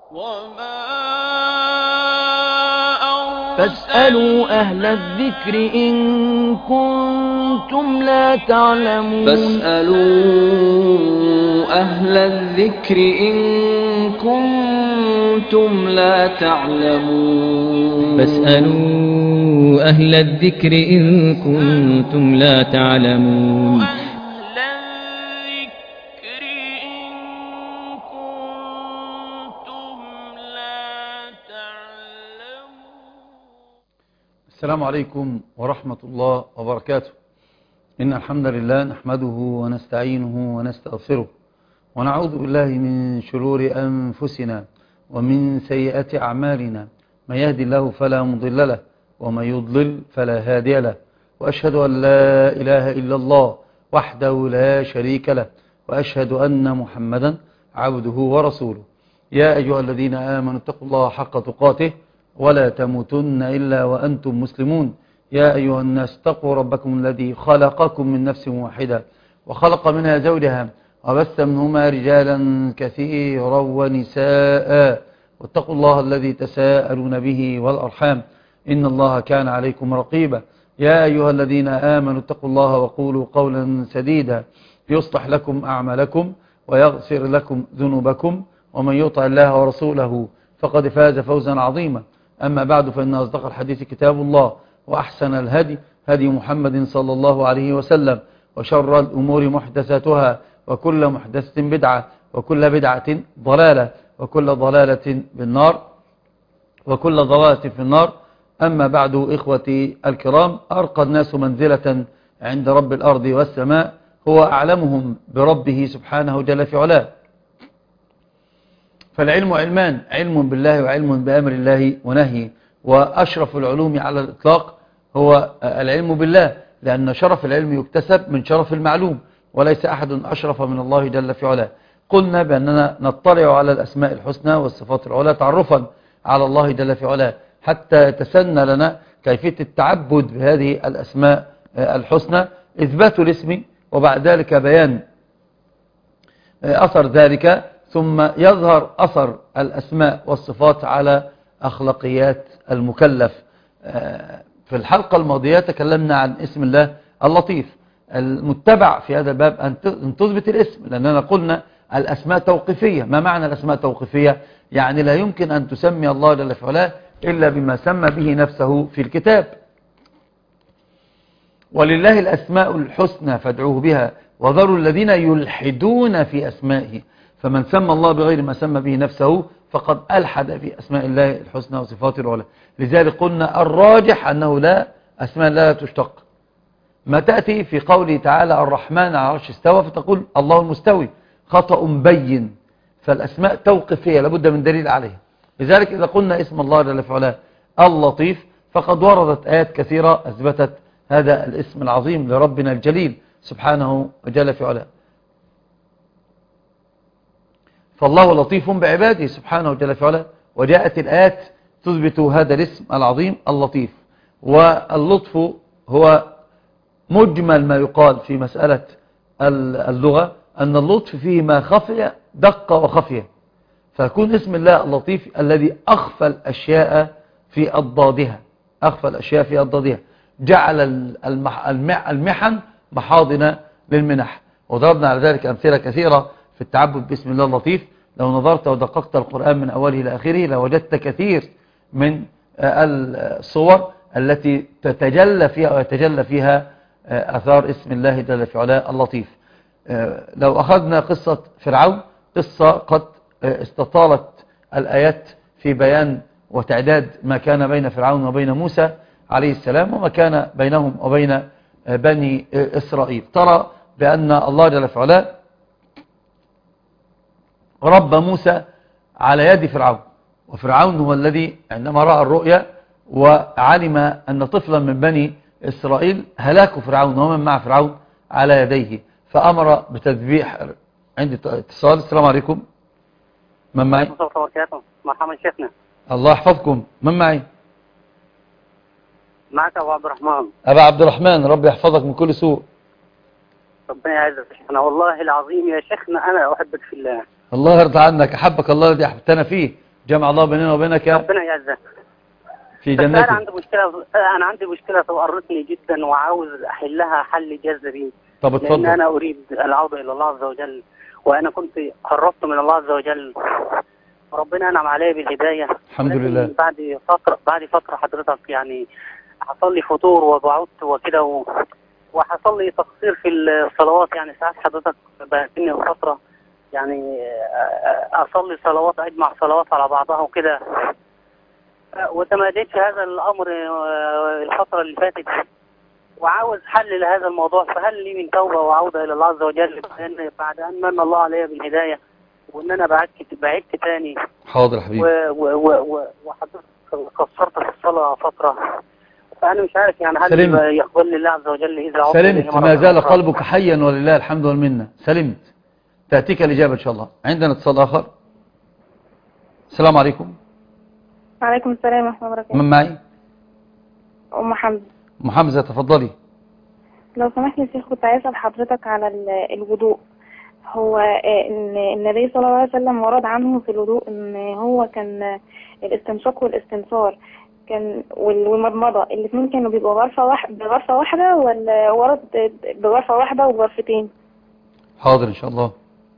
فاسألوا أهل الذكر إن كنتم لا تعلمون. فاسألوا أهل الذكر إن كنتم لا تعلمون. فاسألوا أهل الذكر إن كنتم لا تعلمون. السلام عليكم ورحمة الله وبركاته. إن الحمد لله نحمده ونستعينه ونستغفره ونعوذ بالله من شرور أنفسنا ومن سيئات أعمالنا. من يهدي الله فلا مضل له ومن يضلل فلا هادي له، وأشهد أن لا إله إلا الله وحده لا شريك له، وأشهد أن محمدا عبده ورسوله. يا أيها الذين آمنوا اتقوا الله حق تقاته ولا تموتن إلا وأنتم مسلمون. يا أيها الناس اتقوا ربكم الذي خلقكم من نفس واحدة وخلق منها زوجها وبث منهما رجالا كثيرا ونساء، واتقوا الله الذي تساءلون به والأرحام إن الله كان عليكم رقيبا. يا أيها الذين آمنوا اتقوا الله وقولوا قولا سديدا يصلح لكم أعمالكم ويغفر لكم ذنوبكم، ومن يطع الله ورسوله فقد فاز فوزا عظيما. أما بعد، فإن أصدق الحديث كتاب الله، وأحسن الهدي هدي محمد صلى الله عليه وسلم، وشر الأمور محدثاتها، وكل محدثة بدعة، وكل بدعة ضلالة، وكل ضلالة بالنار، وكل ضلالة في النار. أما بعد، إخوتي الكرام، أرقى الناس منزلة عند رب الأرض والسماء هو أعلمهم بربه سبحانه جل في علاه. فالعلم علمان: علم بالله وعلم بأمر الله ونهيه. وأشرف العلوم على الإطلاق هو العلم بالله، لأن شرف العلم يكتسب من شرف المعلوم، وليس أحد أشرف من الله جل في علاه. قلنا بأننا نطلع على الأسماء الحسنى والصفات العلى تعرفا على الله جل في علاه، حتى يتسنى لنا كيفية التعبد بهذه الأسماء الحسنى، إثبات الاسم، وبعد ذلك بيان أثر ذلك، ثم يظهر أثر الأسماء والصفات على أخلاقيات المكلف. في الحلقة الماضية تكلمنا عن اسم الله اللطيف. المتبع في هذا الباب أن تثبت الاسم، لأننا قلنا الأسماء توقيفية. ما معنى الأسماء توقيفية؟ يعني لا يمكن أن تسمي الله جل في علاه إلا بما سمى به نفسه في الكتاب. ولله الأسماء الحسنى فادعوه بها وذروا الذين يلحدون في أسمائه. فمن سمى الله بغير ما سمى به نفسه فقد ألحد في أسماء الله الحسنى وصفاته العلى. لذلك قلنا الراجح أنه لا أسماء لا تشتق. ما تأتي في قوله تعالى الرحمن على العرش استوى فتقول الله المستوي، خطأ بين. فالأسماء توقيفية لابد من دليل عليها. لذلك إذا قلنا اسم الله جل في علاه اللطيف فقد وردت آيات كثيرة أثبتت هذا الاسم العظيم لربنا الجليل سبحانه جل في علاه. فالله لطيف بعباده سبحانه جل في علاه، وجاءت الآيات تثبت هذا الاسم العظيم اللطيف. واللطف هو مجمل ما يقال في مسألة اللغة، أن اللطف فيه ما خفي دق وخفية، فيكون اسم الله اللطيف الذي أخفى الأشياء في أضدادها. أخفى الأشياء في أضدادها، جعل المحن محاضن للمنح. وضربنا على ذلك أمثلة كثيرة في التعبد باسم الله اللطيف. لو نظرت ودققت القرآن من أوله إلى آخره لوجدت كثير من الصور التي تتجلى فيها ويتجلى فيها أثار اسم الله جل في علاه اللطيف. لو أخذنا قصة فرعون، قصة قد استطالت الآيات في بيان وتعداد ما كان بين فرعون وبين موسى عليه السلام، وما كان بينهم وبين بني إسرائيل. ترى بأن الله جل في علاه ربى موسى على يد فرعون، وفرعون هو الذي عندما رأى الرؤيا وعلم أن طفلا من بني إسرائيل هلاك فرعون ومن مع فرعون على يديه، فأمر بتذبيح. عندي اتصال. السلام عليكم. من معي؟ مرحبا شيخنا. الله يحفظكم. من معي؟ معك أبو عبد الرحمن. أبا عبد الرحمن، ربي يحفظك من كل سوء. ربنا يعزك شيخنا، والله العظيم يا شيخنا أنا أحبك في الله. الله يرضى عنك، أحبك الله الذي أحببتنا فيه. جمع الله بيننا وبينك ربنا يعزك. في بس جنته. أنا عندي مشكلة تؤرقني جدا وعاوز أحلها حل جذري. طب لأن اتفضل. أنا أريد العودة إلى الله عز وجل، وأنا كنت قربت من الله عز وجل، ربنا أنعم علي بالهداية. الحمد ولكن لله. بعد فترة حضرتك يعني حصل لي فتور وبعدت وكده، وحصل لي تقصير في الصلوات. يعني ساعات حضرتك بقتني فترة يعني أصلي صلوات، أجمع صلوات على بعضها وكده، وتماديت في هذا الأمر الفترة اللي فاتت، وعاوز حل لهذا الموضوع. فهل لي من توبة وعودة إلى الله عز وجل بعد أن من الله علي بالهداية، وإن أنا بعدت تاني؟ حاضر حبيبي. وحضرتك قصرت في الصلاة فترة، فأنا مش عارف يعني هل سلمت. يقبل الله عز وجل إذا عدت سلمت، إليه مرة ما زال أخرى؟ قلبك حيا ولله الحمد والمنة. سلمت، تأتيك الإجابة إن شاء الله. عندنا اتصال آخر. السلام عليكم. وعليكم السلام ورحمة الله وبركاته. من معي؟ أم حمزة. أم حمزة، تفضلي. لو سمحت يا شيخ، كنت عايزة أسأل حضرتك على الوضوء. هو إن النبي صلى الله عليه وسلم ورد عنه في الوضوء إن هو كان الاستنشاق والاستنثار كان والمضمضة الاثنين كانوا بيبقوا بغرفة واحدة، ولا ورد بغرفة واحدة وغرفتين؟ حاضر إن شاء الله.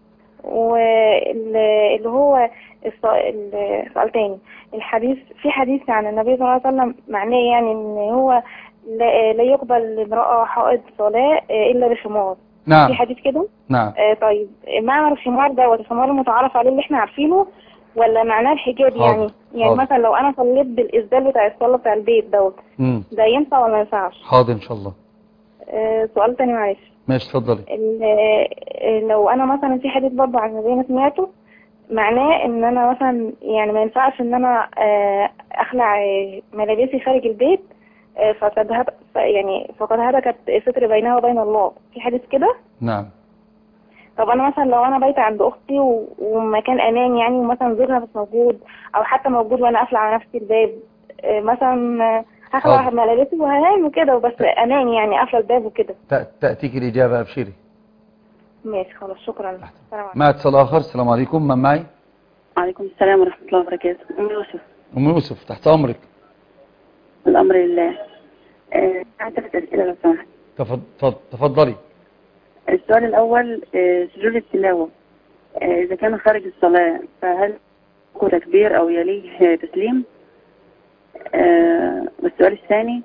واللي هو السؤال تاني، في حديث عن النبي صلى الله عليه وسلم معناه يعني ان هو لا يقبل امرأة حائض صلاة الا بخمار. نعم. في حديث كده؟ نعم. طيب معنى الخمار ده والخمار المتعارف عليه اللي احنا عارفينه، ولا معناه الحجاب؟ حاضر. يعني مثلا لو انا صليت بالاسدال بتاع الصلاة بتاع البيت ده ينفع ولا ما ينفعش؟ حاضر ان شاء الله. سؤال تاني معلش. ماشي اتفضلي. لو انا مثلا في حديث برضه عن زي ما سمعته معناه ان انا مثلا يعني ما ينفعش ان انا اخلع ملابسي خارج البيت، فقد هتكت ستر بينها وبين الله. في حديث كده؟ نعم. طب انا مثلا لو انا بايته عند اختي ومكان امان يعني، ومثلا زوجها مش موجود، او حتى موجود وانا قافله على نفسي الباب، مثلا هخلع ملابسي وهنام وكده، وبس امان يعني قافله الباب وكده. تأتيك الإجابة، أبشري. ماشي خلاص، شكرا. السلام عليكم. مع اتصال آخر. السلام عليكم. من معي؟ وعليكم السلام ورحمة الله وبركاته. أم يوسف. أم يوسف، تحت أمرك. الأمر لله. عندي 3 أسئلة لو سمحت. تفضلي. السؤال الأول، سجود التلاوة إذا كان خارج الصلاة فهل تكبير أو يليه تسليم؟ والسؤال الثاني،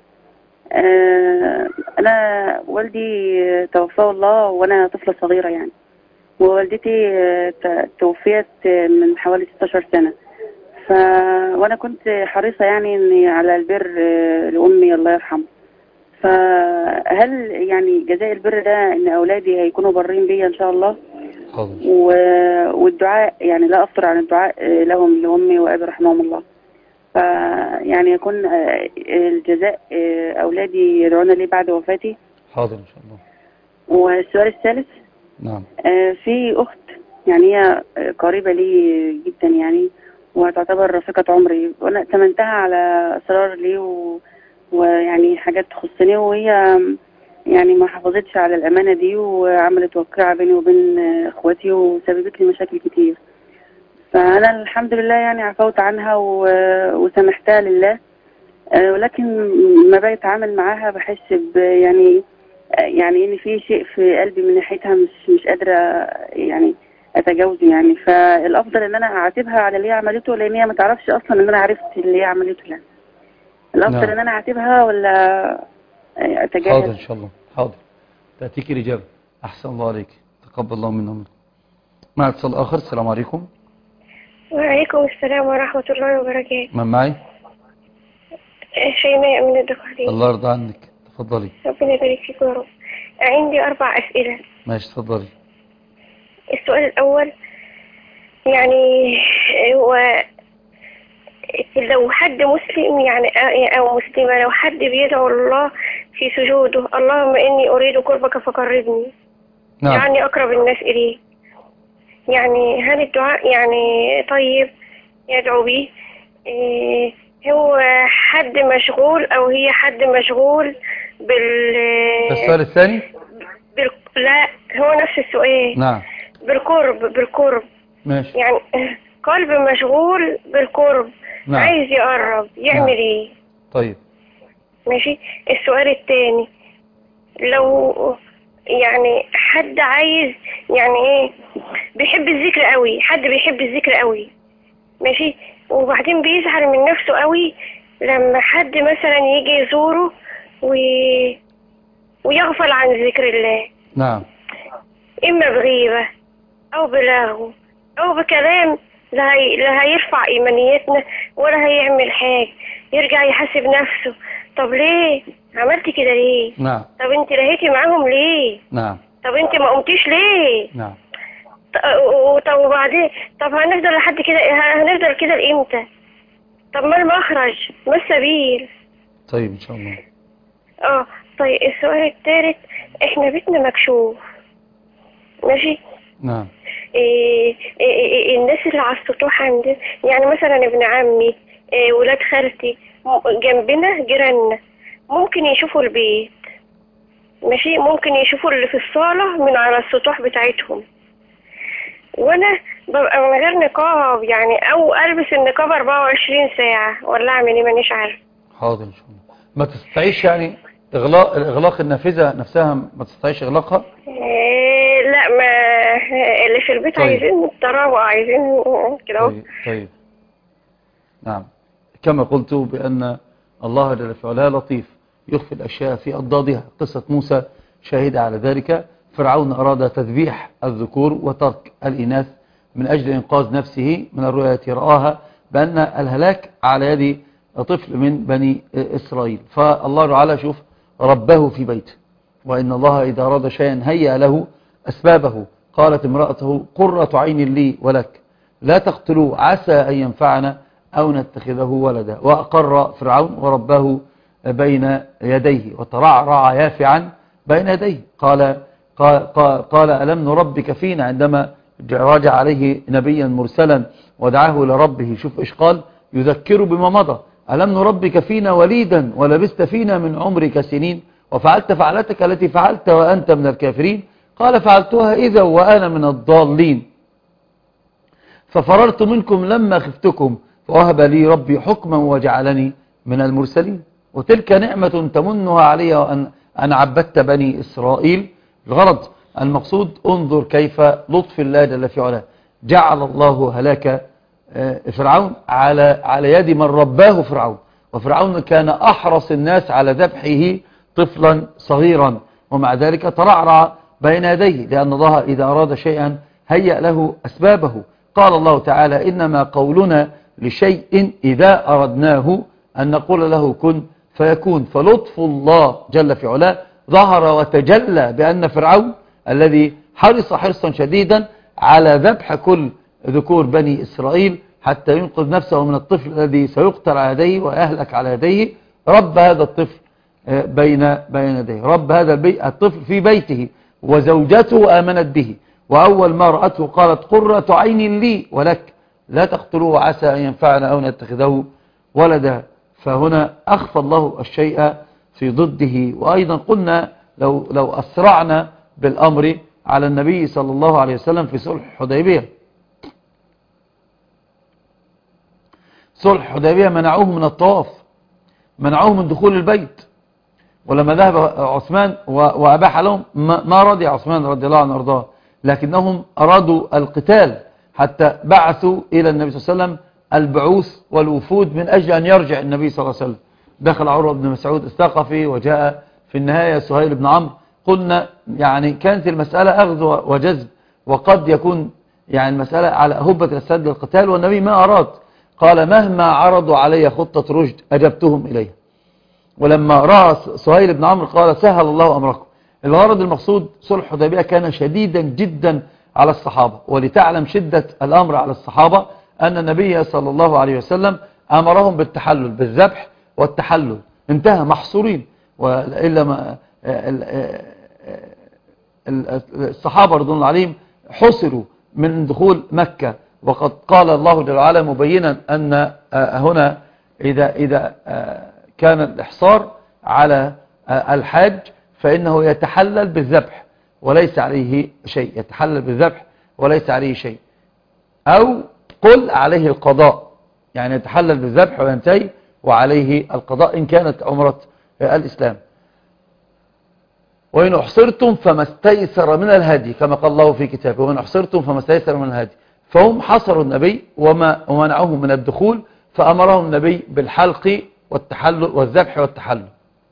أنا والدي توفاه الله وأنا طفلة صغيرة يعني، ووالدتي توفيت من حوالي 16 سنة، وأنا كنت حريصة يعني إني على البر لأمي الله يرحمه. فهل يعني جزاء البر ده إن أولادي هيكونوا برين بي إن شاء الله؟ حاضر. والدعاء يعني لا أفطر عن الدعاء لهم لأمي وأبي رحمهم الله. فيعني يكون الجزاء أولادي يدعون لي بعد وفاتي. حاضر إن شاء الله. والسؤال الثالث، نعم. في أخت يعني هي قريبة لي جدا يعني، وتعتبر رفيقة عمري، وأنا اتمنتها على أسرار لي ويعني حاجات تخصني، وهي يعني ما حافظتش على الأمانة دي، وعملت وقعة بيني وبين إخواتي وسببت لي مشاكل كتير. فأنا الحمد لله يعني عفوت عنها وسامحتها لله، ولكن ما بيتعامل معاها بحس يعني ان في شيء في قلبي من ناحيتها مش قادرة يعني اتجاوزه يعني. فالافضل ان انا اعاتبها على اللي هي عملته، لان هي ما تعرفش اصلا ان انا عرفت اللي هي عملته يعني. الافضل نعم. ان انا اعاتبها ولا اتجاهل؟ حاضر ان شاء الله. حاضر، تأتيك الإجابة. احسن الله عليك، تقبل الله منا ومنكم. مع اتصال آخر. السلام عليكم. وعليكم السلام ورحمة الله وبركاته. من معي؟ شيماء من الدقهلية. الله يرضى عنك، تفضلي. ربنا يبارك فيك يا رب. عندي 4 أسئلة. ماشي تفضلي. السؤال الأول، يعني هو لو حد مسلم يعني أو مسلمة، لو حد بيدعو الله في سجوده اللهم إني أريد قربك فقربني، نعم. يعني أقرب الناس إليه، يعني هل الدعاء يعني طيب يدعو به؟ هو حد مشغول أو هي حد مشغول السؤال الثاني؟ لا هو نفس السؤال. نعم. بالقرب. ماشي. يعني قلب مشغول بالقرب. نعم. عايز يقرب، يعمل نعم. ايه؟ طيب ماشي. السؤال التاني، لو يعني حد عايز يعني ايه، بيحب الذكر قوي، حد بيحب الذكر قوي، ماشي، وبعدين بيزعل من نفسه قوي لما حد مثلا يجي يزوره ويغفل عن ذكر الله، نعم. اما بغيبة او بلغو او بكلام لا هيرفع ايمانيتنا ولا هيعمل حاجة، يرجع يحاسب نفسه. طب ليه عملت كده ليه؟ نعم. طب انت لهيتي معاهم ليه؟ نعم. طب انت ما قمتيش ليه؟ نعم. طب وبعدين، طب هنفضل لحد كده، هنفضل كده لامتى؟ طب ما المخرج، ما السبيل؟ طيب ان شاء الله. طيب السؤال الثالث، احنا بيتنا مكشوف، ماشي. نعم. الناس اللي على السطوح عندنا، يعني مثلا ابن عمي، ولاد خالتي جنبنا جيراننا، ممكن يشوفوا البيت، ماشي، ممكن يشوفوا اللي في الصالة من على السطوح بتاعتهم، وانا ببقى من غير نقاب يعني، او البس النقاب 24 ساعة، ولا اعمل ايه؟ مانيش عارف. حاضر ان شاء الله. ما تستطيعيش يعني اغلاق النافذة نفسها، ما تستطيعيش اغلاقها؟ لا، ما اللي في البيت طيب. عايزين الطراوة، عايزين كده. طيب. نعم. كما قلت بأن الله جل في علاه لطيف يخفي الأشياء في أضدادها. قصة موسى شاهد على ذلك. فرعون أراد تذبيح الذكور وترك الإناث من أجل إنقاذ نفسه من الرؤيا التي رآها بأن الهلاك على يد طفل من بني إسرائيل. فالله تعالى شوف ربه في بيته، وإن الله إذا أراد شيئا هيأ له أسبابه. قالت امرأته قرة عين لي ولك لا تقتلوا عسى أن ينفعنا أو نتخذه ولدا. وأقر فرعون وربه بين يديه وترعرع يافعا بين يديه. قال ألم نربك فينا، عندما رجع عليه نبيا مرسلا ودعاه لربه. شوف إيش قال، يذكر بما مضى. ألم نربك فينا وليدا ولبست فينا من عمرك سنين وفعلت فعلتك التي فعلت وأنت من الكافرين. قال فعلتها إذا وأنا من الضالين ففررت منكم لما خفتكم فوهب لي ربي حكما وجعلني من المرسلين. وتلك نعمة تمنها علي أن عبدت بني إسرائيل. الغرض المقصود انظر كيف لطف الله جل في علاه. جعل الله هلاك فرعون على يد من رباه فرعون. وفرعون كان أحرص الناس على ذبحه طفلا صغيرا، ومع ذلك ترعرع بين يديه، لأن الله إذا أراد شيئا هيأ له أسبابه. قال الله تعالى إنما قولنا لشيء إذا أردناه أن نقول له كن فيكون. فلطف الله جل في علاه ظهر وتجلى بأن فرعون الذي حرص حرصا شديدا على ذبح كل ذكور بني إسرائيل حتى ينقذ نفسه من الطفل الذي سيقتل على يديه ويهلك على يديه، رب هذا الطفل بين يديه، رب هذا الطفل في بيته، وزوجته آمنت به. وأول ما رأته قالت قرة عين لي ولك لا تقتلوه عسى أن ينفعنا أو نتخذه ولدا. فهنا أخفى الله الشيء في ضده. وأيضا قلنا لو أسرعنا بالأمر على النبي صلى الله عليه وسلم في صلح الحديبية. صلح الحديبية منعوه من الطواف، منعوه من دخول البيت. ولما ذهب عثمان وأباح لهم ما رضي عثمان رضي الله عنه وارضاه، لكنهم أرادوا القتال حتى بعثوا إلى النبي صلى الله عليه وسلم البعوث والوفود من أجل أن يرجع النبي صلى الله عليه وسلم. دخل عروة بن مسعود الثقفي وجاء في النهاية سهيل بن عمرو. قلنا يعني كانت المسألة أخذ وجذب، وقد يكون يعني المسألة على هبة السد للقتال، والنبي ما أراد. قال مهما عرضوا علي خطة رشد أجبتهم إليها. ولما رأى سهيل بن عمرو قال سهل الله أمركم. الغرض المقصود صلح الحديبية كان شديدا جدا على الصحابة. ولتعلم شدة الأمر على الصحابة أن النبي صلى الله عليه وسلم أمرهم بالتحلل، بالذبح والتحلل، انتهى محصورين. وإلا ما الصحابة رضوان الله عليهم حصروا من دخول مكة. وقد قال الله جل وعلا مبينا أن هنا إذا كان الإحصار على الحاج فإنه يتحلل بالذبح وليس عليه شيء، يتحلل بالذبح وليس عليه شيء. أو قل عليه القضاء، يعني يتحلل بالذبح وينتهي وعليه القضاء إن كانت عمرة الإسلام. وإن أحصرتم فما استيسر من الهدي كما قال الله في كتابه، وإن أحصرتم فما استيسر من الهدي. فهم حصروا النبي ومنعوه من الدخول، فأمرهم النبي بالحلق والتحلل والذبح والتحلل.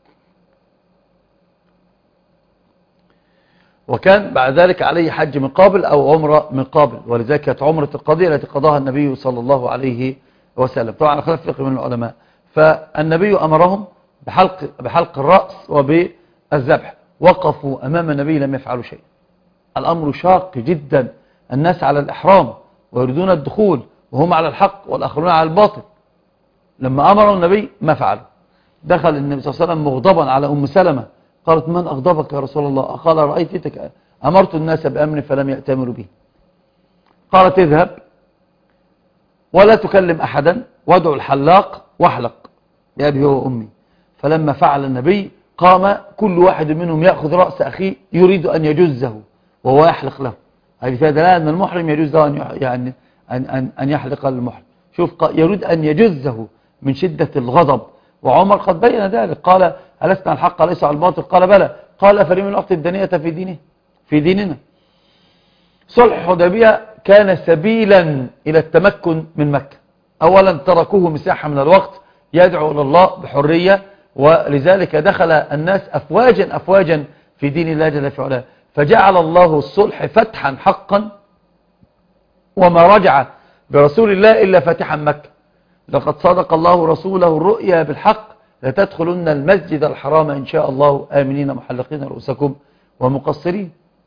وكان بعد ذلك عليه حج من قابل أو عمرة من قابل، ولذلك كانت عمرة القضية التي قضاها النبي صلى الله عليه وسلم، طبعا خلاف فقه من العلماء. فالنبي أمرهم بحلق الرأس وبالذبح، وقفوا أمام النبي لم يفعلوا شيء. الأمر شاق جدا، الناس على الإحرام ويريدون الدخول وهم على الحق والآخرون على الباطل. لما أمروا النبي ما فعلوا. دخل النبي صلى الله عليه وسلم مغضبا على أم سلمة، قالت من أغضبك يا رسول الله؟ قال رأيتك أمرت الناس بأمر فلم يأتمروا به. قالت اذهب ولا تكلم أحدا وادعو الحلاق واحلق بأبي وأمي. فلما فعل النبي قام كل واحد منهم يأخذ رأس أخيه يريد أن يجزه وهو يحلق له. هذه فيها دلالة أن المحرم يجوز له أن يحلق المحرم. شوف، يريد أن يجزه من شدة الغضب. وعمر قد بين ذلك، قال ألسنا الحق ليس على الباطل؟ قال بلى. قال فلمن نعطي الدنية في ديننا. صلح الحديبية كان سبيلا إلى التمكن من مكة. أولا تركوه مساحة من الوقت يدعو إلى الله بحرية، ولذلك دخل الناس أفواجا في دين الله جل في علاه، فجعل الله الصلح فتحا حقا. وما رجع برسول الله إلا فتحا مكة. لقد صدق الله رسوله الرؤيا بالحق لتدخلن المسجد الحرام إن شاء الله آمنين محلقين رؤوسكم ومقصرين.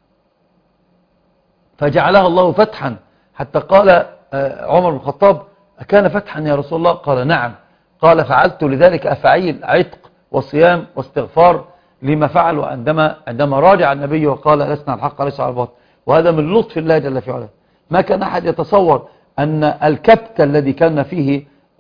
فجعلها الله فتحا، حتى قال عمر بن الخطاب أكان فتحا يا رسول الله؟ قال نعم. قال فعلت لذلك أفعيل عتق وصيام واستغفار لما فعلوا عندما راجع النبي وقال لسنا الحق ليس على الباطل. وهذا من لطف الله جل في علاه. ما كان أحد يتصور أن الكبت الذي كان فيه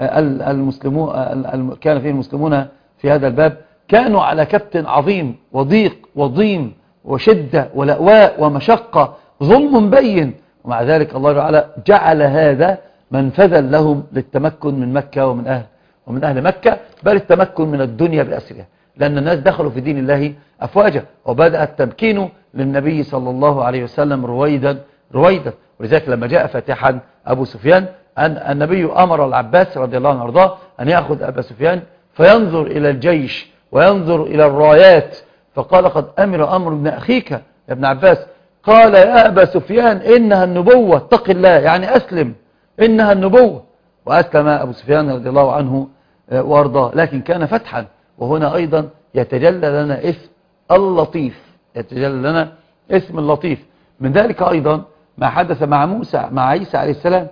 المسلمون في هذا الباب كانوا على كبت عظيم وضيق وضيم وشدة ولأواء ومشقة، ظلم بين، ومع ذلك الله تعالى جعل هذا منفذا لهم للتمكن من مكة ومن أهل مكة، بل التمكن من الدنيا بأسرها، لأن الناس دخلوا في دين الله أفواجا، وبدأ التمكين للنبي صلى الله عليه وسلم رويدا. ولذلك لما جاء فاتحا أبو سفيان، النبي أمر العباس رضي الله عنه وارضاه أن يأخذ أبا سفيان فينظر إلى الجيش وينظر إلى الرايات، فقال قد أمر ابن أخيك يا ابن عباس. قال يا أبا سفيان إنها النبوة، اتق الله، يعني أسلم، إنها النبوة. وأسلم أبو سفيان رضي الله عنه وارضاه. لكن كان فتحا. وهنا أيضا يتجلى لنا اسم اللطيف، يتجلى لنا اسم اللطيف. من ذلك أيضا ما حدث مع عيسى عليه السلام.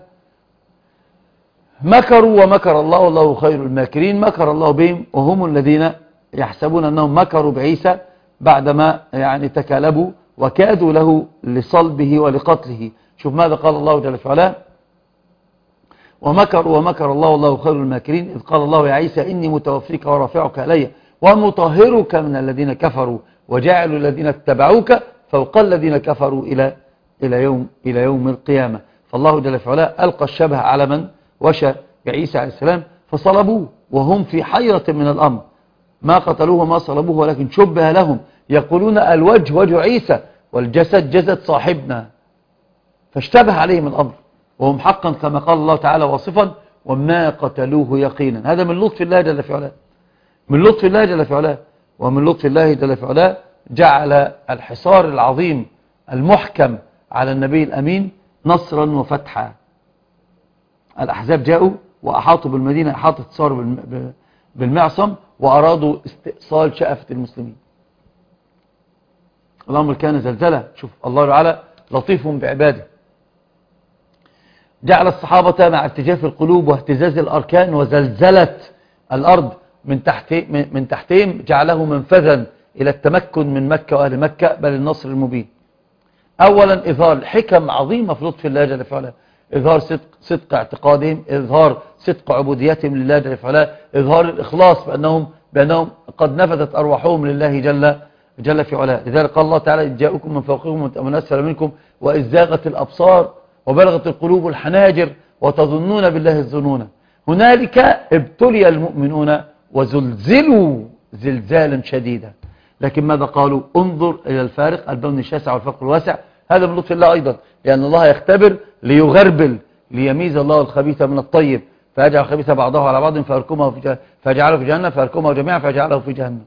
مكروا ومكر الله والله خير الماكرين. مكر الله بهم وهم الذين يحسبون أنهم مكروا بعيسى بعدما تكالبوا وكادوا له لصلبه ولقتله. شوف ماذا قال الله جل وعلا: ومكروا ومكر الله والله خير الماكرين إذ قال الله يا عيسى إني متوفيك ورافعك إلي ومطهرك من الذين كفروا وجاعل الذين اتبعوك فوق الذين كفروا إلى يوم القيامة. فالله جل وعلا ألقى الشبه على من وشى بعيسى عليه السلام فصلبوه وهم في حيرة من الأمر. ما قتلوه وما صلبوه ولكن شبه لهم، يقولون الوجه وجه عيسى والجسد جسد صاحبنا، فاشتبه عليهم الأمر وهم حقا كما قال الله تعالى واصفا وما قتلوه يقينا. هذا من لطف الله جل في علاه، من لطف الله جل في علاه. ومن لطف الله جل في علاه جعل الحصار العظيم المحكم على النبي الأمين نصرا وفتحا. الأحزاب جاءوا وأحاطوا بالمدينة إحاطة صار بالمعصم وأرادوا استئصال شأفة المسلمين. الأمر كان زلزلة. شوف الله تعالى لطيف بعباده. جعل الصحابة مع ارتجاف القلوب واهتزاز الأركان وزلزلة الأرض من تحتهم جعله منفذا إلى التمكن من مكة وأهل مكة بل النصر المبين. أولا إظهار حكم عظيمة في لطف الله جل وعلا، إظهار صدق اعتقادهم، إظهار صدق عبوديتهم لله جل وعلا، إظهار الإخلاص بأنهم قد نفذت أرواحهم لله جل في علاه. لذلك قال الله تعالى إذ جاءكم من فوقكم ومن أسفل منكم وإذ زاغت الأبصار وبلغت القلوب الحناجر وتظنون بالله الظنون. هنالك ابتلي المؤمنون وزلزلوا زلزالا شديدا، لكن ماذا قالوا؟ انظر إلى الفارق، البون الشاسع والفقر الواسع. هذا من لطف الله أيضا، لأن الله يختبر ليغربل، ليميز الله الخبيث من الطيب، فيجعل الخبيث بعضه على بعض فيجعله في جهنم، فيركمه جميعا فيجعله في جهنم.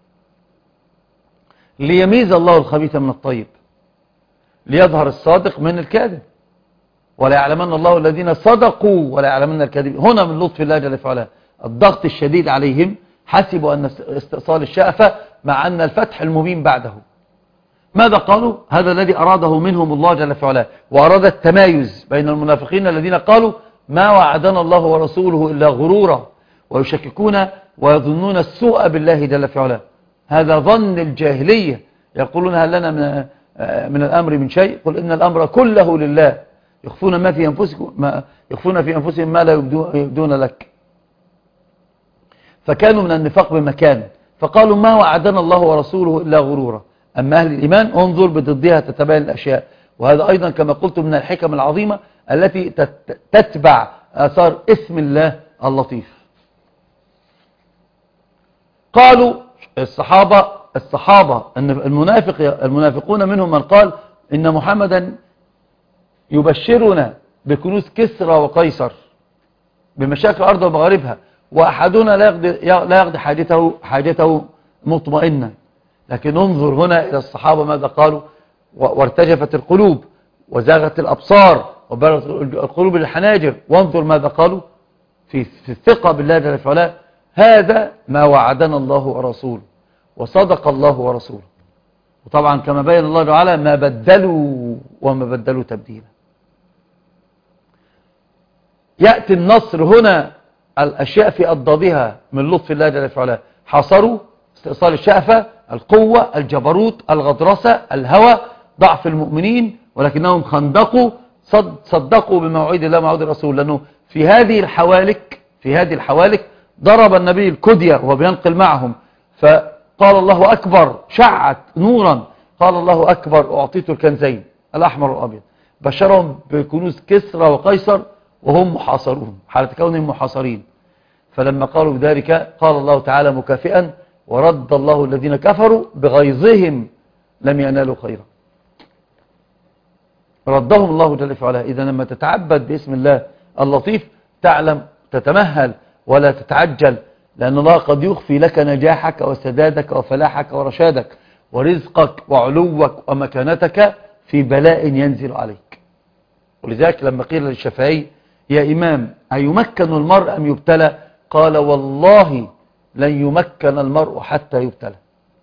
ليميز الله الخبيث من الطيب، ليظهر الصادق من الكاذب، ولا يعلمن الله الذين صدقوا ولا يعلمن الكاذبين. هنا من لطف الله جل وعلا الضغط الشديد عليهم، حسبوا أن استئصال الشأفة مع أن الفتح المبين بعده. ماذا قالوا؟ هذا الذي أراده منهم الله جل وعلا، وأراد التمايز بين المنافقين الذين قالوا ما وعدنا الله ورسوله إلا غرورا، ويشككون ويظنون السوء بالله جل وعلا. هذا ظن الجاهلية، يقولون هل لنا من الأمر من شيء؟ قل إن الأمر كله لله، يخفون في أنفسهم ما لا يبدون لك. فكانوا من النفاق بمكان، فقالوا ما وعدنا الله ورسوله إلا غرورا. أما أهل الإيمان انظر بضدها تتبين الأشياء. وهذا أيضا كما قلت من الحكم العظيمة التي تتبع آثار اسم الله اللطيف. قالوا الصحابة أن المنافقون منهم من قال إن محمدا يبشرنا بكنوز كسرى وقيصر بمشاكل الأرض ومغاربها، وأحدنا لا يقضي حاجته مطمئنة. لكن انظر هنا إلى الصحابة ماذا قالوا؟ وارتجفت القلوب وزاغت الأبصار وبلغت القلوب للحناجر، وانظر ماذا قالوا في الثقة بالله جل وعلا: هذا ما وعدنا الله ورسوله، وصدق الله ورسوله. وطبعا كما بين الله تعالى ما بدلوا وما بدلوا تبديلا. يأتي النصر هنا الأشياء في أضدادها من لطف الله جل وعلا. حاصروا استئصال الشأفة، القوة، الجبروت، الغطرسة، الهوى، ضعف المؤمنين، ولكنهم خندقوا صدقوا بموعد الله وموعد الرسول. لأنه في هذه الحوالك ضرب النبي الكدية وهو بينقل معهم، فقال الله أكبر، شعت نورا، قال الله أكبر أعطيت الكنزين الأحمر والأبيض. بشرهم بكنوز كسرى وقيصر وهم محاصرون، حالة كونهم محاصرين. فلما قالوا بذلك قال الله تعالى مكافئا: ورد الله الذين كفروا بغيظهم لم ينالوا خيرا. ردهم الله جل وعلا. إذا لما تتعبد باسم الله اللطيف تعلم تتمهل ولا تتعجل، لأن الله قد يخفي لك نجاحك وسدادك وفلاحك ورشادك ورزقك وعلوك ومكانتك في بلاء ينزل عليك. ولذلك لما قيل للشافعي: يا إمام أيمكن المرء أم يبتلى؟ قال: والله لن يمكن المرء حتى يبتلى.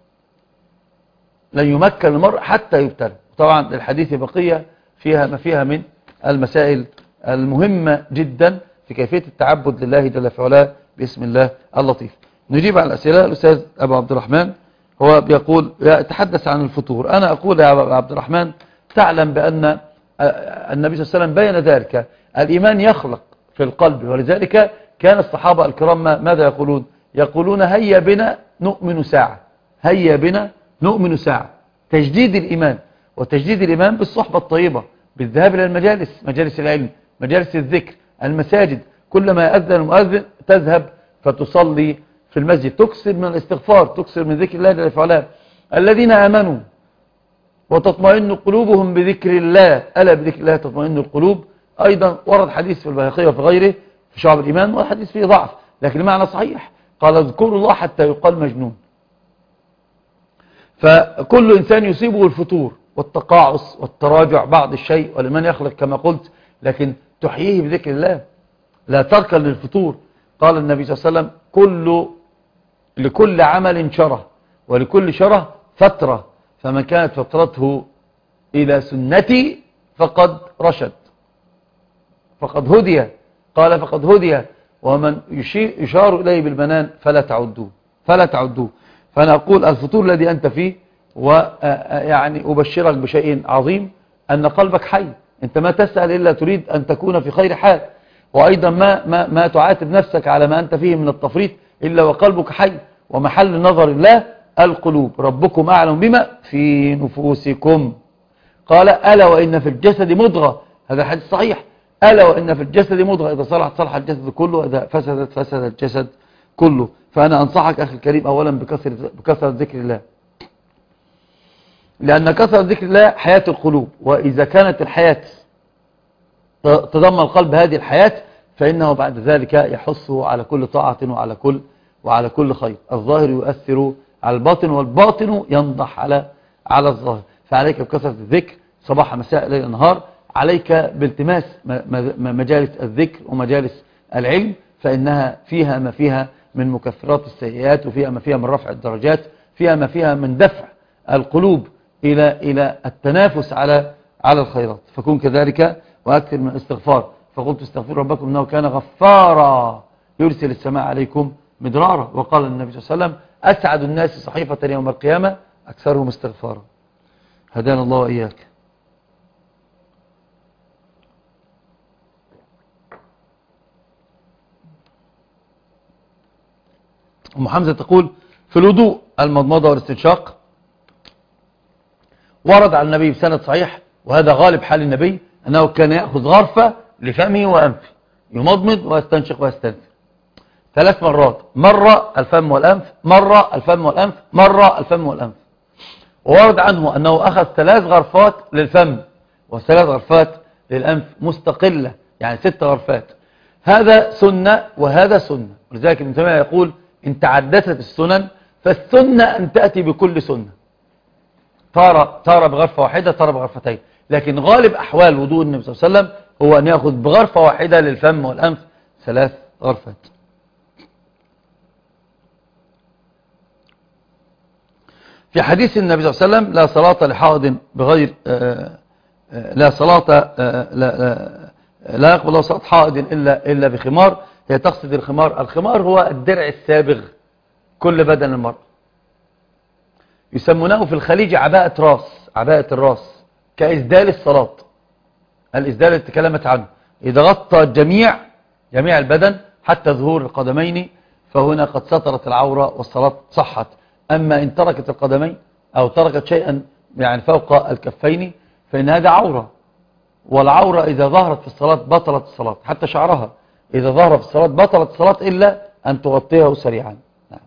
لن يمكن المرء حتى يبتلى. طبعا الحديث بقية فيها ما فيها من المسائل المهمة جدا في كيفية التعبد لله جل وعلا باسم الله اللطيف. نجيب على الأسئلة. الأستاذ أبو عبد الرحمن هو بيقول يتحدث عن الفتور. أنا أقول يا أبو عبد الرحمن تعلم بأن النبي صلى الله عليه وسلم بين ذلك. الإيمان يخلق في القلب، ولذلك كان الصحابة الكرام ماذا يقولون؟ يقولون: هيا بنا نؤمن ساعة، هيا بنا نؤمن ساعة. تجديد الإيمان، وتجديد الإيمان بالصحبة الطيبة، بالذهاب إلى المجالس، مجالس العلم، مجالس الذكر، المساجد. كلما يأذن المؤذن تذهب فتصلي في المسجد، تكثر من الاستغفار، تكثر من ذكر الله جل وعلا. الذين آمنوا وتطمئن قلوبهم بذكر الله، ألا بذكر الله تطمئن القلوب. أيضا ورد حديث في البيهقي وفي غيره في شعب الإيمان، والحديث فيه ضعف لكن المعنى صحيح. قال: اذكروا الله حتى يقال مجنون. فكل إنسان يصيبه الفتور والتقاعس والتراجع بعض الشيء، والإيمان يخلق كما قلت، لكن تحييه بذكر الله، لا تركن للفتور. قال النبي صلى الله عليه وسلم: لكل عمل شره، ولكل شره فترة، فمن كانت فترته إلى سنتي فقد رشد، فقد هدي. قال: فقد هدي. ومن يشار إليه بالبنان فلا تعدوه. فأنا أقول الفتور الذي أنت فيه، ويعني أبشرك بشيء عظيم، أن قلبك حي. أنت ما تسأل إلا تريد أن تكون في خير حال، وأيضا ما تعاتب نفسك على ما أنت فيه من التفريط إلا وقلبك حي. ومحل نظر الله القلوب، ربكم أعلم بما في نفوسكم. قال: ألا وإن في الجسد مضغة. هذا الحديث صحيح. ألا وإن في الجسد مضغة، إذا صلحت صلح الجسد كله، وإذا فسدت فسد الجسد كله. فأنا أنصحك أخي الكريم أولا بكثرة ذكر الله، لأن كثرة ذكر الله حياة القلوب، وإذا كانت الحياة تضمن القلب هذه الحياة فإنه بعد ذلك يحث على كل طاعة وعلى كل خير. الظاهر يؤثر على الباطن، والباطن ينضح على الظاهر. فعليك بكثرة الذكر صباح مساء ليل نهار، عليك بالتماس مجالس الذكر ومجالس العلم، فإنها فيها ما فيها من مكفرات السيئات، وفيها ما فيها من رفع الدرجات، فيها ما فيها من دفع القلوب إلى التنافس على الخيرات. فكن كذلك وأكثر من الاستغفار. فقلت استغفروا ربكم إنه كان غفارا يرسل السماء عليكم مدرارا. وقال النبي صلى الله عليه وسلم أسعد الناس صحيفة يوم القيامة أكثرهم استغفارا. هدانا الله وإياك. أم حمزة تقول في الوضوء المضمضة والاستنشاق ورد على النبي بسند صحيح، وهذا غالب حال النبي أنه كان يأخذ غرفة لفمه وأنفه، يمضمض ويستنشق ويستنثر 3 مرات، مرة الفم والأنف، مرة الفم والأنف، مرة الفم والأنف. وورد عنه أنه أخذ 3 غرفات للفم و3 غرفات للأنف مستقلة، يعني 6 غرفات. هذا سنة وهذا سنة، ولذلك ابن تيمية يقول إن تعددت السنن فالسنة أن تأتي بكل سنة، تارة بغرفة واحدة، تارة بغرفتين، لكن غالب أحوال وضوء النبي صلى الله عليه وسلم هو أن يأخذ بغرفة واحدة للفم والأنف 3 غرفات. في حديث النبي صلى الله عليه وسلم لا صلاة لحائض بغير لا صلاة لا يقبل الله صلاة حائض إلا بخمار. هي تقصد الخمار. الخمار هو الدرع السابغ كل بدن المرء، يسمونه في الخليج عباءة الراس، كإسدال الصلاة. الإسدال اللي تكلمت عنه إذا غطى جميع البدن حتى ظهور القدمين فهنا قد سترت العورة والصلاة صحت. أما إن تركت القدمين أو تركت شيئا يعني فوق الكفين فإن هذا عورة، والعورة إذا ظهرت في الصلاة بطلت الصلاة، حتى شعرها إذا ظهر في الصلاة بطلت الصلاة إلا أن تغطيه سريعا. نعم.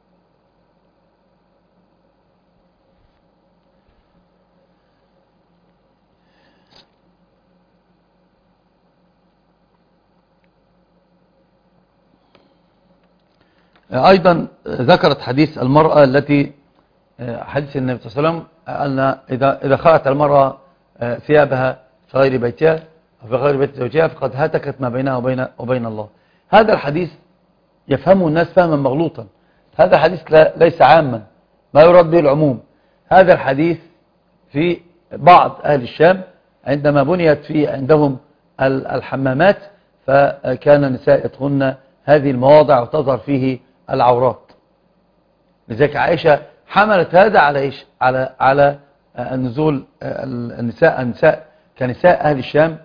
أيضا ذكرت حديث المرأة التي حديث النبي صلى الله عليه وسلم أن إذا خلعت المرأة ثيابها في غير بيتها أو في غير بيت زوجها فقد هتكت ما بينها وبين الله. هذا الحديث يفهمه الناس فهما مغلوطا. هذا الحديث ليس عاما، ما يراد به العموم. هذا الحديث في بعض أهل الشام عندما بنيت في عندهم الحمامات فكان النساء يدخلن هذه المواضع وتظهر فيه العورات. لذلك عائشة حملت هذا على إيش؟ على النزول النساء كنساء أهل الشام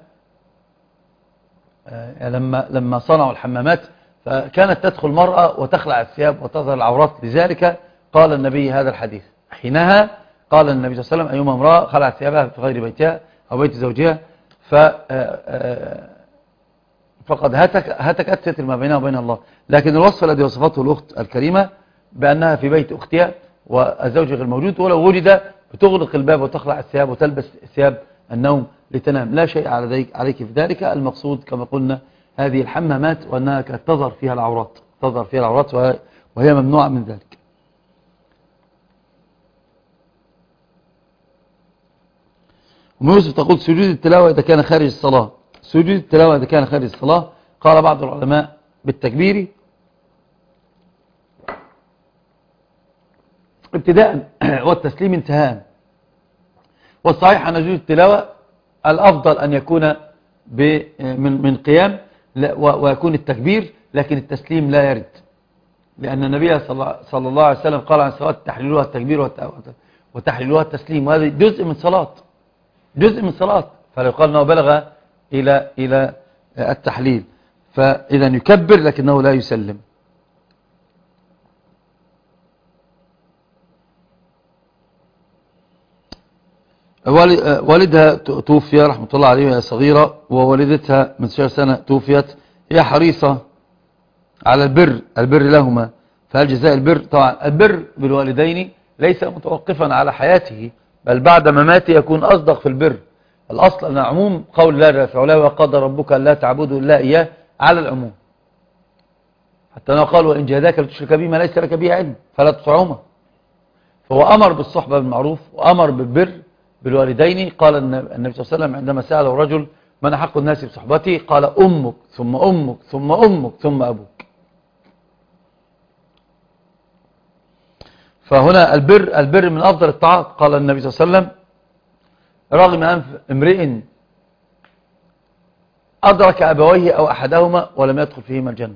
لما صنعوا الحمامات فكانت تدخل المرأة وتخلع الثياب وتظهر العورات. لذلك قال النبي هذا الحديث. حينها قال النبي صلى الله عليه وسلم أيما امرأة خلعت ثيابها في غير بيتها أو بيت زوجها فقد هتكت ستر ما بينها وبين الله. لكن الوصف الذي وصفته الأخت الكريمة بأنها في بيت أختها والزوج غير موجود، ولو وجد بتغلق الباب وتخلع الثياب وتلبس ثياب النوم لتنام، لا شيء عليك في ذلك. المقصود كما قلنا هذه الحمامات وأنها تظهر فيها العورات وهي ممنوعة من ذلك. أم يوسف تقول سجود التلاوة إذا كان خارج الصلاة. سجود التلاوة إذا كان خارج الصلاة قال بعض العلماء بالتكبير ابتداء والتسليم انتهاء. والصحيح أن سجود التلاوة الأفضل أن يكون من قيام ويكون التكبير، لكن التسليم لا يرد، لأن النبي صلى الله عليه وسلم قال عن الصلاة تحليلها التكبير وتحليلها التسليم، وهذا جزء من صلاة فلو قال أنه بلغ إلى التحليل فإذا يكبر لكنه لا يسلم. والدها توفي رحمة الله عليه وهي صغيرة، ووالدتها من 16 سنة توفيت. هي حريصة على البر لهما. فهل جزاء البر؟ طبعا البر بالوالدين ليس متوقفا على حياته، بل بعد مماته يكون أصدق في البر. الأصل أن عموم قول الله جل وعلا وقضى ربك ألا تعبدوا إلا إياه على العموم، حتى أنه قال وإن جاهداك لتشرك به ما ليس لك به علم فلا تطعهما. فهو أمر بالصحبة بالمعروف وأمر بالبر بالوالدين. قال النبي صلى الله عليه وسلم عندما سأله رجل من أحق الناس بصحبتي قال أمك ثم أمك ثم أمك ثم أبوك. فهنا البر من أفضل الطاعات. قال النبي صلى الله عليه وسلم رغم أنف امرئ أدرك أبويه أو أحدهما ولم يدخل فيهما الجنة.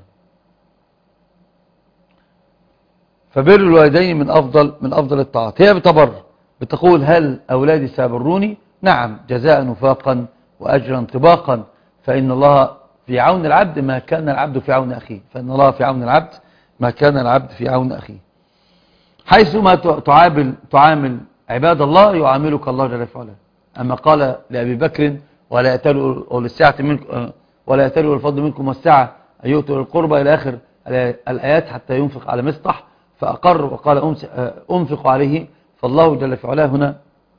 فبر الوالدين من أفضل الطاعات. هي بتقول هل أولادي سيبروني؟ نعم، جزاء وفاقا وأجرا طباقا، فإن الله في عون العبد ما كان العبد في عون أخيه. فإن الله في عون العبد ما كان العبد في عون أخيه. حيثما تعامل عباد الله يعاملك الله جل وعلا. أما قال لأبي بكر ولا يأتلوا الفضل منكم والسعة أن يؤتوا القربى إلى آخر الآيات حتى ينفق على مصطح، فأقر وقال أنفق عليه. فالله جل وعلا هنا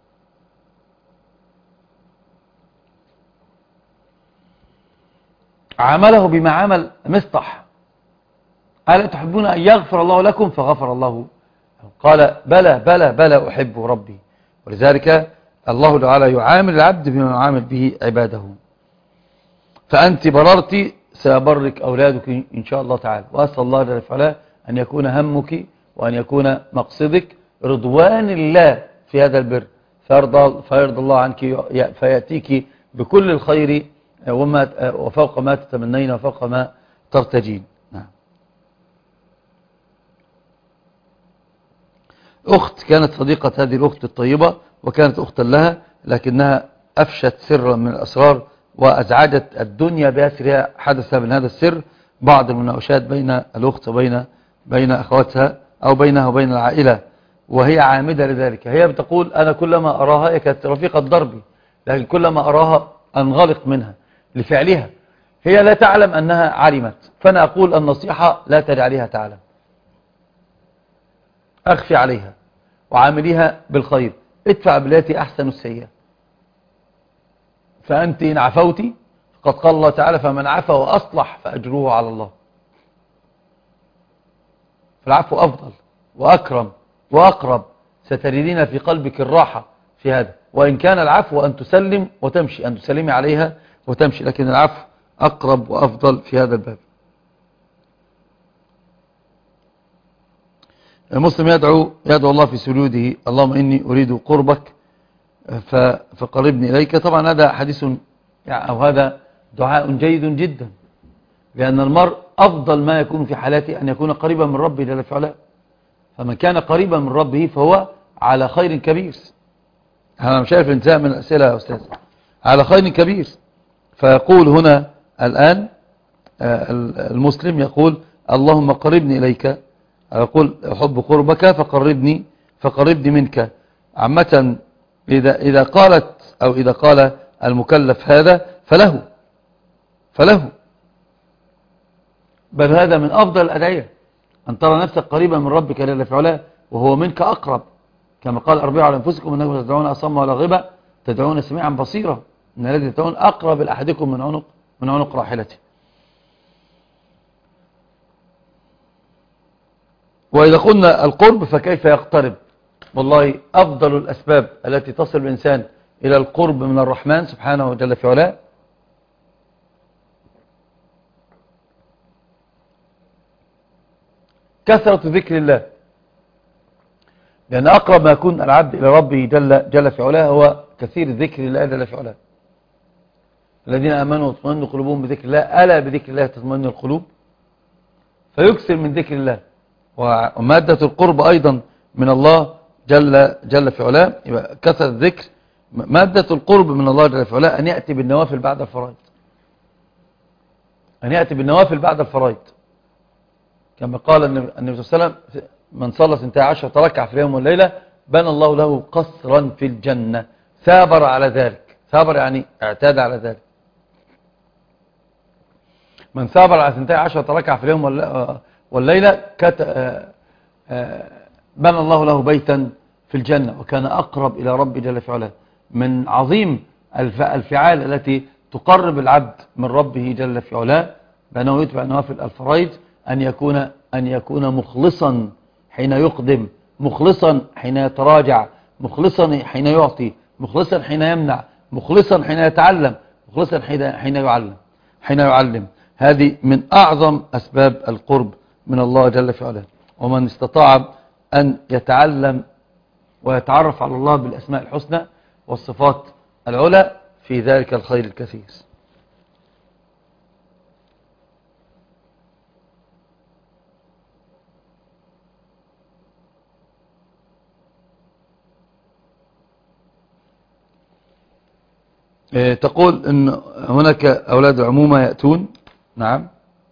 عامله بما عمل مصطح. ألا تحبون أن يغفر الله لكم؟ فغفر الله. قال بلى بلى بلى أحب ربي. ولذلك الله تعالى يعامل العبد بما يعامل به عباده. فأنت بررت سيبرك أولادك إن شاء الله تعالى. وأسأل الله جل وعلا أن يكون همك وأن يكون مقصدك رضوان الله في هذا البر، فيرضى الله عنك فيأتيك بكل الخير وفوق ما تتمنين وفوق ما ترتجين. نعم. أخت كانت صديقة هذه الأخت الطيبة وكانت أختا لها، لكنها أفشت سرا من الأسرار وأزعجت الدنيا بأسرها. حدث من هذا السر بعض المناوشات بين الأخت وبين أخواتها أو بينها وبين العائلة، وهي عامدة لذلك. هي بتقول أنا كلما أراها، هي كانت رفيقة دربي، لكن كلما أراها أنغلق منها لفعلها. هي لا تعلم أنها علمت، فأنا أقول النصيحة لا تجعليها تعلم، أخفي عليها وعامليها بالخير. ادفع بالتي أحسن السيئة. فأنت إن عفوتي قد قال الله تعالى فمن عفا وأصلح فأجره على الله. فالعفو أفضل وأكرم وأقرب. ستجدين في قلبك الراحة في هذا. وإن كان العفو أن تسلم وتمشي، أن تسلمي عليها وتمشي، لكن العفو أقرب وأفضل في هذا الباب. المسلم يدعو الله في سجوده اللهم إني أريد قربك فقربني إليك. طبعا هذا حديث أو هذا دعاء جيد جدا، لأن المرء أفضل ما يكون في حالاته أن يكون قريبا من ربه جل وعلا. فمن كان قريبا من ربه فهو على خير كبير. أنا مش شايف انتهاء من الأسئلة يا أستاذ. على خير كبير. فيقول هنا الآن المسلم يقول اللهم قربني إليك، يقول أحب قربك فقربني منك. عامة إذا قالت أو إذا قال المكلف هذا فله، بل هذا من أفضل الأدعية أن ترى نفسك قريبا من ربك جل وعلا وهو منك أقرب، كما قال أربعوا على أنفسكم إنكم تدعون أصم ولا غبا تدعون سميعا بصيرا إن الذي تدعون أقرب لأحدكم من عنق راحلته. وإذا قلنا القرب فكيف يقترب؟ والله أفضل الأسباب التي تصل الإنسان إلى القرب من الرحمن سبحانه جل في علاه كثرة ذكر الله، لأن أقرب ما يكون العبد إلى ربه جل في علاه هو كثير ذكر الله جل في علاه. الذين آمنوا وتطمئن قلوبهم بذكر الله، ألا بذكر الله تطمئن القلوب. فيكثر من ذكر الله. ومادة القرب أيضا من الله جل في علاه، يبقى كثرة الذكر. مادة القرب من الله جل في علاه أن يأتي بالنوافل بعد الفرائض، أن يأتي بالنوافل بعد الفرائض، كما قال النبي صلى الله عليه وسلم من صلى 12 ركعة في اليوم والليلة بنى الله له قصرا في الجنة ثابر على ذلك. ثابر يعني اعتاد على ذلك. من ثابر على 12 ركعة في اليوم والليلة بنى الله له بيتا في الجنة وكان أقرب إلى رب جل في علاه. من عظيم الفعال التي تقرب العبد من ربه جل في علاه بأنه يتبع نوافل الفرائض أن يكون مخلصا حين يقدم، مخلصا حين يتراجع، مخلصا حين يعطي، مخلصا حين يمنع، مخلصا حين يتعلم، مخلصا حين يعلم. هذه من أعظم أسباب القرب من الله جل في علاه. ومن استطاع أن يتعلم ويتعرف على الله بالأسماء الحسنى والصفات العلى في ذلك الخير الكثير. تقول أن هناك أولاد العمومة يأتون. نعم.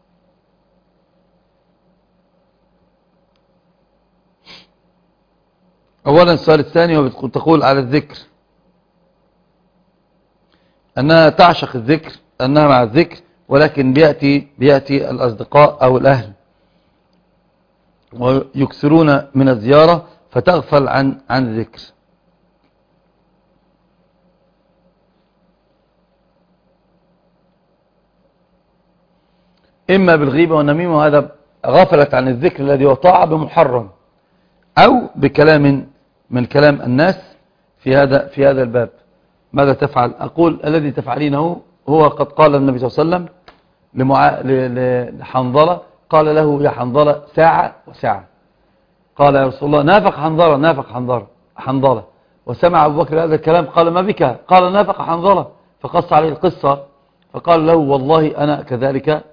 أولا السؤال الثاني تقول على الذكر أنها تعشق الذكر، أنها مع الذكر، ولكن بيأتي الأصدقاء أو الأهل ويكثرون من الزيارة فتغفل عن الذكر. إما بالغيبة والنميمة، وهذا غفلت عن الذكر الذي هو طاعة بمحرم، أو بكلام من كلام الناس في هذا الباب. ماذا تفعل؟ أقول الذي تفعلينه هو قد قال النبي صلى الله عليه وسلم لحنظلة، قال له يا حنظلة ساعة وساعة. قال يا رسول الله نافق حنظلة. وسمع أبو بكر هذا الكلام قال ما بك؟ قال نافق حنظلة، فقص عليه القصة فقال له والله أنا كذلك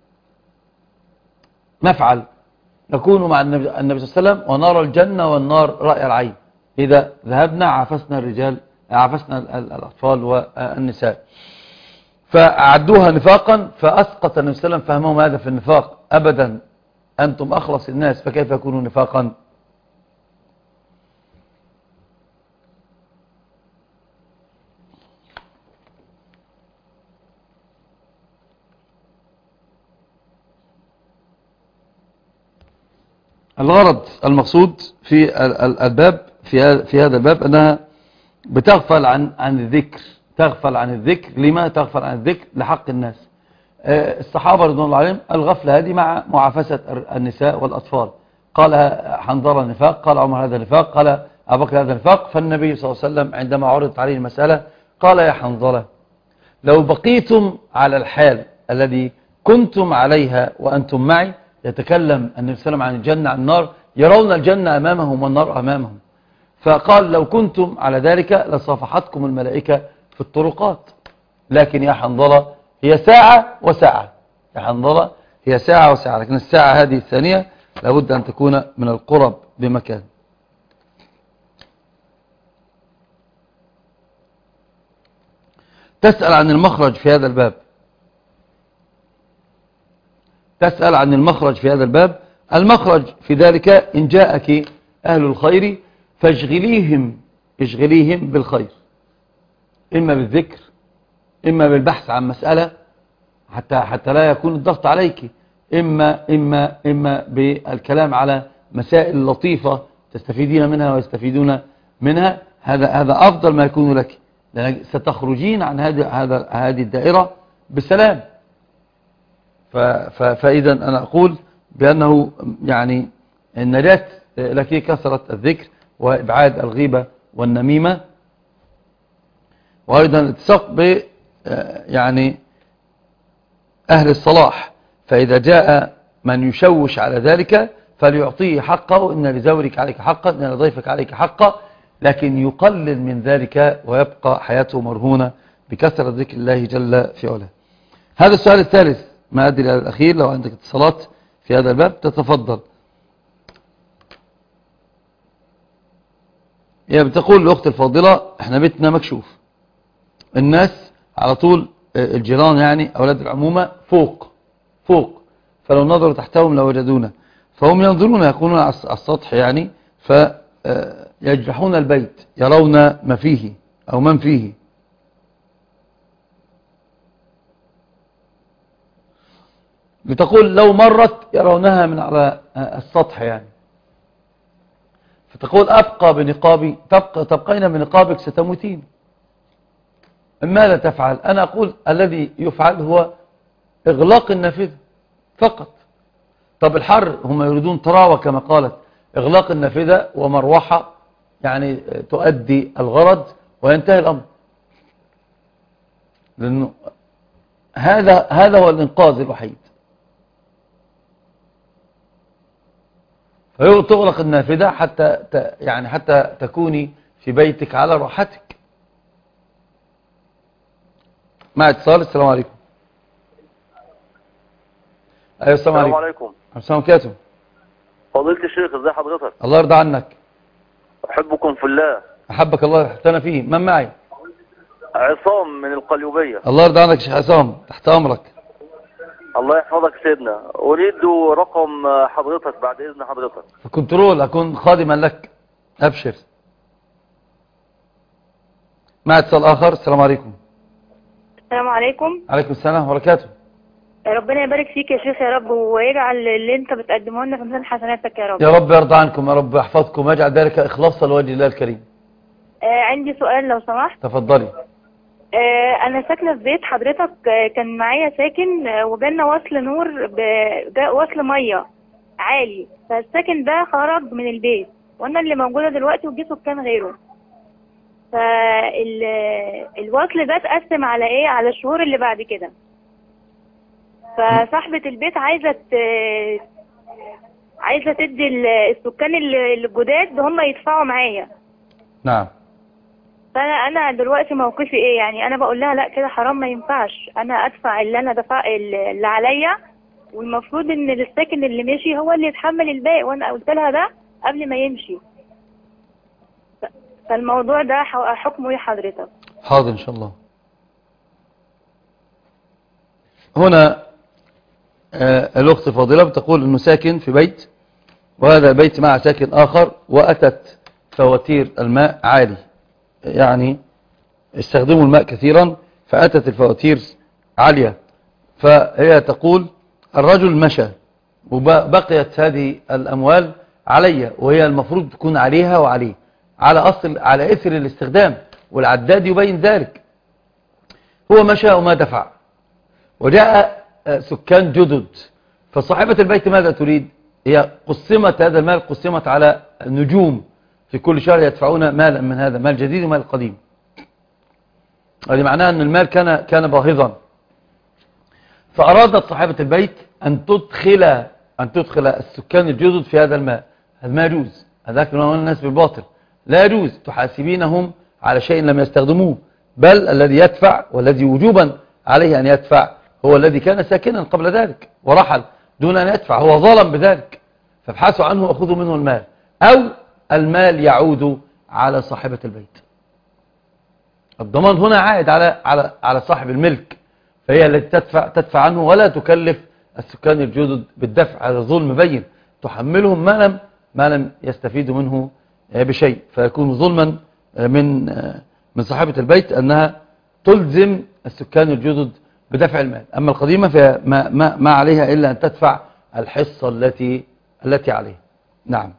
نفعل، نكون مع النبي صلى الله عليه وسلم ونرى الجنة والنار رأي العين، إذا ذهبنا عافسنا الأطفال والنساء. فأعدوها نفاقا، فأسقط النبي صلى الله عليه وسلم فهمهم هذا في النفاق. أبدا، أنتم أخلص الناس فكيف يكونوا نفاقا؟ الغرض المقصود في الباب في هذا الباب أنها بتغفل عن الذكر. تغفل عن الذكر. لما تغفل عن الذكر؟ لحق الناس. الصحابة رضوان الله عليهم الغفلة هذه مع معافسة النساء والأطفال. قال حنظلة نفاق، قال عمر هذا نفاق، قال أبو بكر هذا نفاق. فالنبي صلى الله عليه وسلم عندما عرضت عليه المسألة قال يا حنظلة لو بقيتم على الحال الذي كنتم عليها وأنتم معي، يتكلم النبي صلى الله عليه وسلم عن الجنة عن النار، يرون الجنة أمامهم والنار أمامهم. فقال لو كنتم على ذلك لصافحتكم الملائكة في الطرقات. لكن يا حنظلة هي ساعة وساعة، يا حنظلة هي ساعة وساعة، لكن الساعة هذه الثانية لابد أن تكون من القرب بمكان. تسأل عن المخرج في هذا الباب. تسأل عن المخرج في هذا الباب. المخرج في ذلك إن جاءك أهل الخير فاشغليهم بالخير، إما بالذكر، إما بالبحث عن مسألة حتى لا يكون الضغط عليك، إما بالكلام على مسائل لطيفة تستفيدين منها ويستفيدون منها. هذا أفضل ما يكون لك، لأنك ستخرجين عن هذه الدائرة بسلام. فإذا أنا أقول بأنه يعني النجاة لك كثرة الذكر وإبعاد الغيبة والنميمة، وأيضا الاتساق ب يعني أهل الصلاح. فإذا جاء من يشوش على ذلك فليعطيه حقه، إن لزورك عليك حقا، إن لضيفك عليك حقا، لكن يقلل من ذلك ويبقى حياته مرهونة بكثرة ذكر الله جل في علاه. هذا السؤال الثالث. ما أدري الأخير، لو عندك اتصالات في هذا الباب تتفضل. هي بتقول الأخت الفاضلة احنا بيتنا مكشوف، الناس على طول الجيران يعني أولاد العمومة فوق فلو نظروا تحتهم لوجدونا، فهم ينظرون يكونون على السطح يعني، فيجرحون البيت، يرون ما فيه أو من فيه. بتقول لو مرت يرونها من على السطح يعني، فتقول أبقى بنقابي، تبقين بنقابك ستموتين. ماذا تفعل؟ أنا أقول الذي يفعل هو إغلاق النافذة فقط. طب الحر هم يريدون طراوة كما قالت، إغلاق النافذة ومروحة يعني تؤدي الغرض وينتهي الأمر، لأنه هذا هو الإنقاذ الوحيد. فتغلق النافذة حتى تكوني في بيتك على راحتك. مع اتصال. السلام عليكم. ايوه السلام عليكم. السلام عليكم. السلام عليكم. فضيلة الشيخ ازي حضرتك؟ الله يرضى عنك. احبكم في الله. احبك الله يحتنا فيه. من معي؟ عصام من القليوبية. الله يرضى عنك يا شيخ عصام، تحت امرك. الله يحفظك سيدنا. اريد رقم حضرتك بعد اذن حضرتك. في كنترول اكون خادما لك. ابشر. مع اتصال اخر. السلام عليكم. السلام عليكم. عليكم السلام وبركاته. ربنا يبارك فيك يا شيخ يا رب، ويجعل اللي انت بتقدمه لنا في ميزان حسناتك يا رب. يا رب يرضى عنكم، يا رب يحفظكم ويجعل ذلك اخلاصا لوجه الله الكريم. عندي سؤال لو سمحت. تفضلي. انا ساكنه في بيت حضرتك، كان معايا ساكن وجالنا وصل نور وصل ميه عالي، فالساكن ده خرج من البيت وانا اللي موجوده دلوقتي وجي سكان غيره. فالوصل ده اتقسم على ايه؟ على الشهور اللي بعد كده. فصاحبة البيت عايزة تدي السكان الجداد هم يدفعوا معايا. نعم. فأنا دلوقتي موقفي ايه؟ يعني أنا بقول لها لا كده حرام، ما ينفعش أنا أدفع اللي أنا دفع اللي عليا، والمفروض إن الساكن اللي مشي هو اللي يتحمل الباقي، وأنا قلت لها ده قبل ما يمشي. فالموضوع ده حكمه ايه حضرتك؟ حاضر إن شاء الله. هنا الأخت فاضلة بتقول أنه ساكن في بيت، وهذا البيت مع ساكن آخر، وأتت فواتير الماء عالي، يعني استخدموا الماء كثيرا فأتت الفواتير عالية. فهي تقول الرجل مشى وبقيت هذه الأموال علي، وهي المفروض تكون عليها وعليه على إثر الاستخدام، والعداد يبين ذلك. هو مشى وما دفع، وجاء سكان جدد، فصاحبة البيت ماذا تريد؟ هي قسمت هذا المال، قسمت على نجوم، في كل شهر يدفعون مالا من هذا مال جديد ومال قديم. هذا معناه أن المال كان باهظا. فأرادت صاحبة البيت أن تدخل السكان الجدد في هذا المال. هذا ما يجوز، هذاك من الناس بالباطل، لا يجوز. تحاسبينهم على شيء لم يستخدموه، بل الذي يدفع والذي وجوبا عليه أن يدفع هو الذي كان ساكنا قبل ذلك ورحل دون أن يدفع، هو ظلم بذلك. فابحثوا عنه وأخذوا منه المال، أو المال يعود على صاحبة البيت. الضمان هنا عائد على صاحب الملك، فهي التي تدفع عنه، ولا تكلف السكان الجدد بالدفع. هذا ظلم بين، تحملهم ما لم يستفيدوا منه بشيء، فيكون ظلما من صاحبة البيت أنها تلزم السكان الجدد بدفع المال. أما القديمة فما عليها إلا أن تدفع الحصة التي عليها. نعم.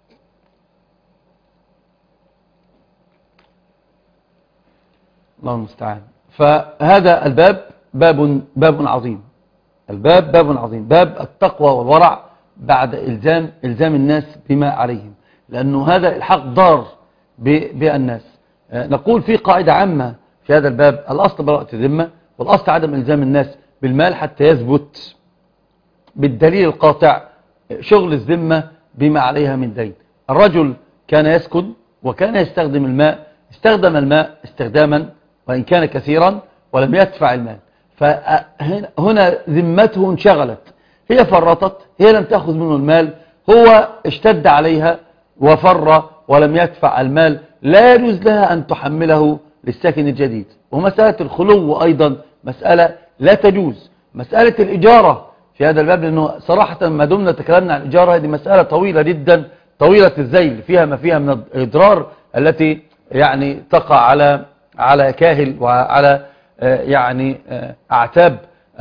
الله المستعان. فهذا الباب باب عظيم. الباب باب عظيم، باب التقوى والورع بعد إلزام الناس بما عليهم، لأنه هذا الحق ضار بالناس. نقول في قاعدة عامة في هذا الباب: الأصل براءة الذمة، والأصل عدم إلزام الناس بالمال حتى يثبت بالدليل القاطع شغل الذمة بما عليها من دين. الرجل كان يسكن وكان يستخدم الماء، استخدم الماء استخداما وإن كان كثيرا ولم يدفع المال، فهنا ذمته انشغلت، هي فرطت، هي لم تأخذ منه المال، هو اشتد عليها وفر ولم يدفع المال، لا يجوز لها أن تحمله للساكن الجديد. ومسألة الخلو أيضا مسألة لا تجوز. مسألة الإجارة في هذا الباب، لأنه صراحة ما دمنا تكلمنا عن الإجارة، هذه مسألة طويلة جدا، طويلة الذيل، فيها ما فيها من الإضرار التي يعني تقع على كاهل وعلى يعني أعتاب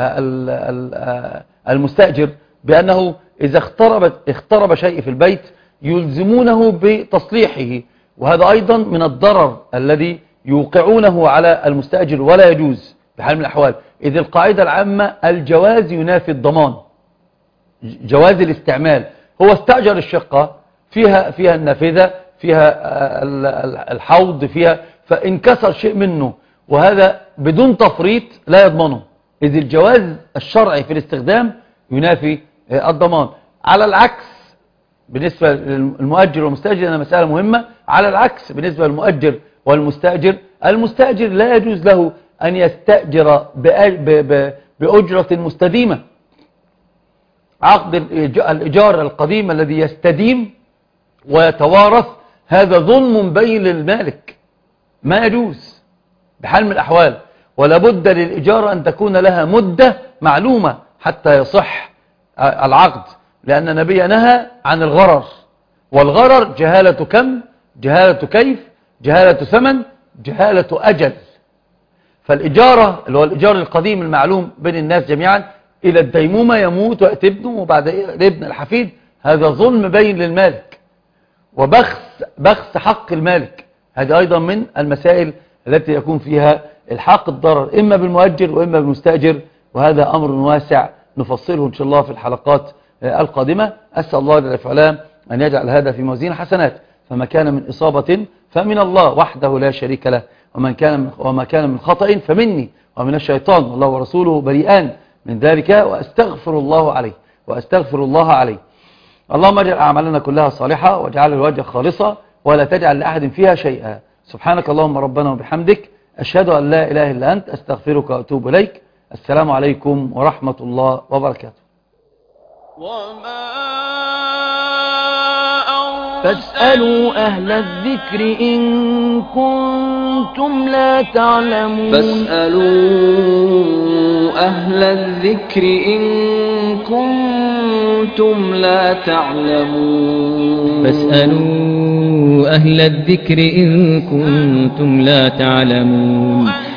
المستأجر بأنه إذا اخترب شيء في البيت يلزمونه بتصليحه، وهذا أيضا من الضرر الذي يوقعونه على المستأجر ولا يجوز بحال من الأحوال، إذ القاعدة العامة الجواز ينافي الضمان. جواز الاستعمال، هو استأجر الشقة فيها النافذة، فيها الحوض، فيها، فانكسر شيء منه وهذا بدون تفريط لا يضمنه، إذ الجواز الشرعي في الاستخدام ينافي الضمان. على العكس بالنسبة للمؤجر والمستأجر، أنا مسألة مهمة، على العكس بالنسبة للمؤجر والمستأجر، المستأجر لا يجوز له أن يستأجر بأجرة مستديمة. عقد الإيجار القديم الذي يستديم ويتوارث هذا ظلم بين للمالك، ما يجوز بحال من الأحوال، ولا بد للإجارة أن تكون لها مدة معلومة حتى يصح العقد، لأن النبي نهى عن الغرر، والغرر جهالة كم، جهالة كيف، جهالة ثمن، جهالة أجل. فالإجارة اللي هو الإيجار القديم المعلوم بين الناس جميعا إلى الديمومة، يموت ويأتي ابنه وبعد ابن الحفيد، هذا ظلم بين للمالك وبخس حق المالك. هذه أيضا من المسائل التي يكون فيها الحاق الضرر إما بالمؤجر وإما بالمستأجر، وهذا أمر واسع نفصله إن شاء الله في الحلقات القادمة. أسأل الله جل وعلا أن يجعل هذا في موازين حسنات، فما كان من إصابة فمن الله وحده لا شريك له، وما كان من خطأ فمني ومن الشيطان، والله ورسوله بريئان من ذلك، وأستغفر الله عليه. اللهم اجعل أعمالنا كلها صالحة، واجعل الوجه خالصة، ولا تجعل لأحد فيها شيئا. سبحانك اللهم ربنا وبحمدك، أشهد أن لا إله إلا أنت، أستغفرك وأتوب إليك. السلام عليكم ورحمة الله وبركاته. فاسألوا أهل الذكر إن كنتم لا تعلمون. فاسألوا أهل الذكر إن كنتم لا تعلمون. فاسألوا أهل الذكر إن كنتم لا تعلمون.